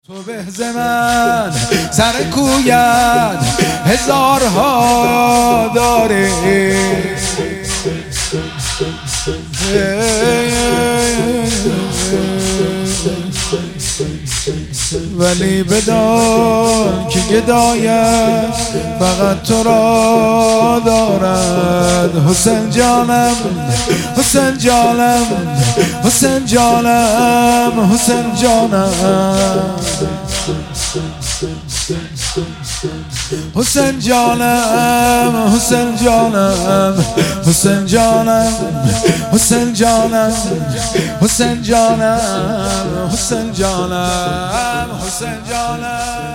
تو به من سر کویت هزارها داره، ولی بدان که گدایت فقط تو را دارد. حسین جانم، حسین جانم، حسین جانم، حسین جانم، حسین جانم، حسین جانم، حسین جانم، حسین جانم، حسین جانم، حسین جانم، حسین جانم.